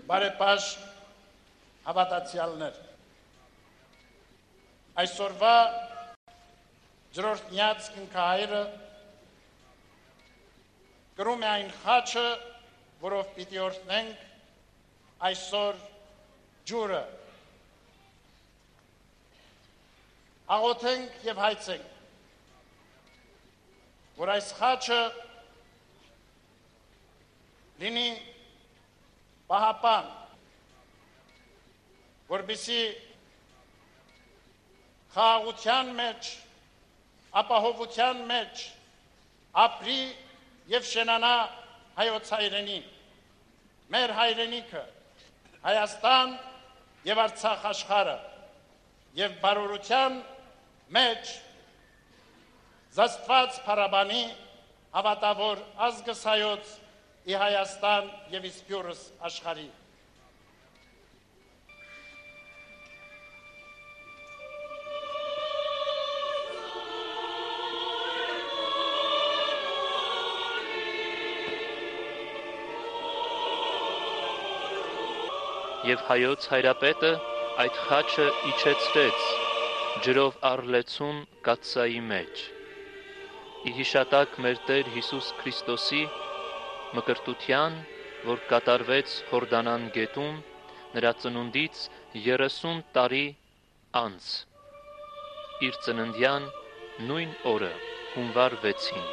բարեպաշտ հավատացյալներ, այսօրվա ջրորդնյաց կնքահայրը կրում է այն խաչը, որով պիտի օրհնենք այսօր ջուրը, աղոթենք և հայցենք, որ այս խաչը լինի պահապան, որպեսզի խաղաղության մեջ, ապահովության մեջ ապրի և շենանա հայոց հայրենին, մեր հայրենիքը, Հայաստան և Արցախ աշխարհը, և բարօրության մեջ զաստված փառաբանի հավատավոր ազգս հայոց ի Հայաստան և իսպյուրս աշխարհի։ Եվ հայոց հայրապետը այդ խաչը իջեցրեց, ջրով առլեցուն կաթսայի մեջ։ Ի հիշատակ մեր Տեր Հիսուս Քրիստոսի մկրտության, որ կատարվեց Հորդանան գետում, նրա ծնունդից 30 տարի անց, իր ծննդյան նույն օրը, հունվար 6-ին։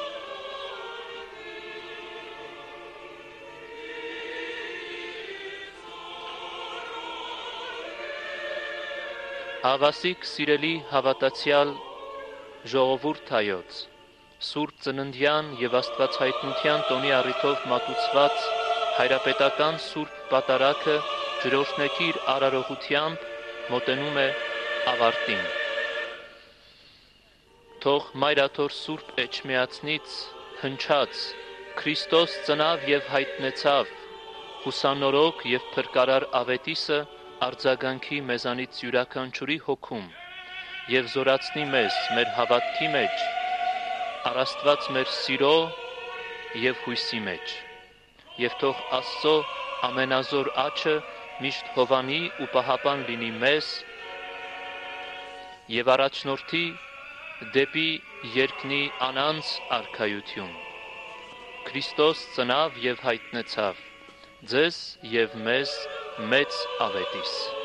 Ավասիկ սիրելի հավատացյալ ժողովուրդ հայոց, Սուրբ ծննդյան և Աստվածհայտնության տոնի առիթով մատուցված հայրապետական Սուրբ պատարագը ջրօրհնեկիր արարողությամբ մոտենում է ավարտին։ Թող Մայրաթոր Սուրբ Էջմիածնից հնչած Քրիստոս ծնավ և հայտնեցավ հուսանորոգ և փրկարար ավետիսը արձագանքի մեզանից յուրաքանչյուրի հոգում և զորացնի մեզ մեր հավատքի մեջ, առաստված մեր սիրո և հույսի մեջ, և թող Աստծո ամենազոր աջը միշտ հովանի ու պահապան լինի մեզ և առաջնորդի դեպի երկնի անանց արքայություն։ Քրիստոս ծնավ և հայտնեցավ, ձեզ և մեզ մեծ ավետիս։